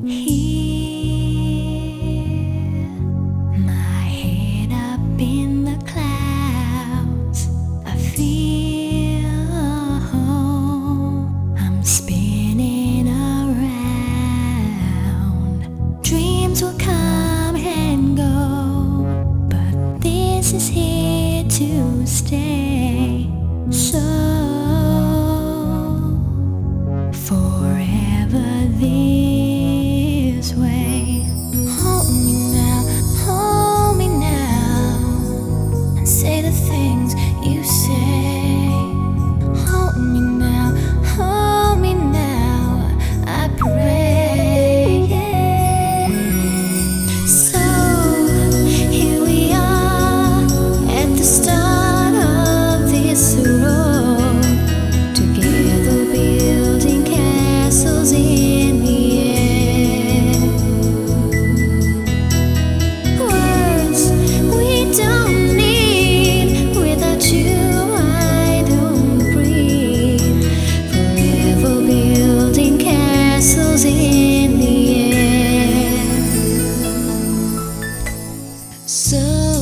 Here, my head up in the clouds. I feel I'm spinning around. Dreams will come and go, but this is here to stay. So forever this way. Hold me now, and say the things you say. Hold me now, I pray. So here we are at the start of this road, together building castles in the air. Words we don't need, without you I don't breathe. Forever building castles in the air. So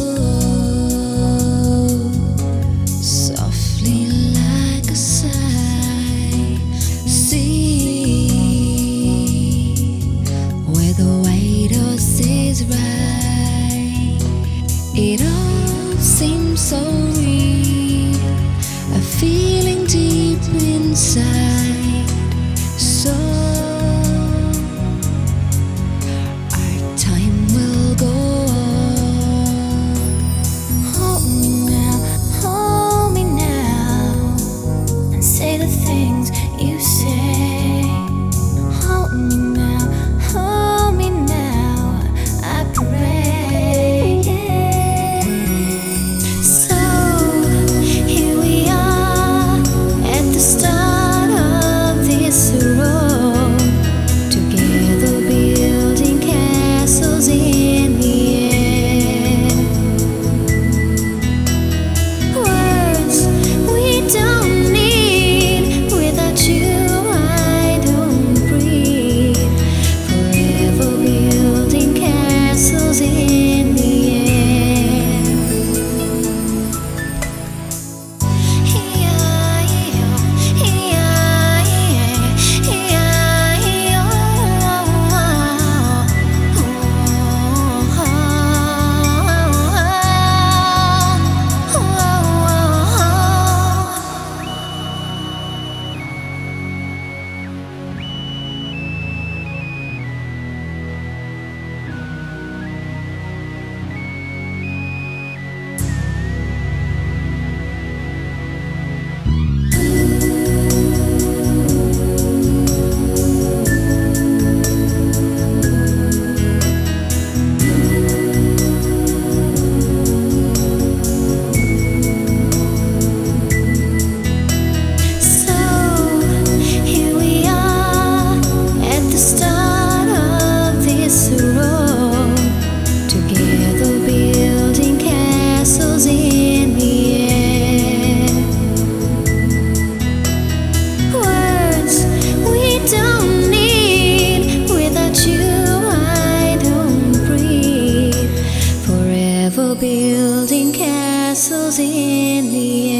softly like a sigh, see where the weight of is right. It all seems so real, a feeling deep inside. So our time will go on. Hold me now, and say the things you say. Hold me now, I pray. So here we are at the start of this road, together building castles in the air. Words we don't need, without you I don't breathe. Forever building castles in the air. So here we are at the start of this road, together building castles in the air. Words we don't need, without you I don't breathe. Forever building castles in the air.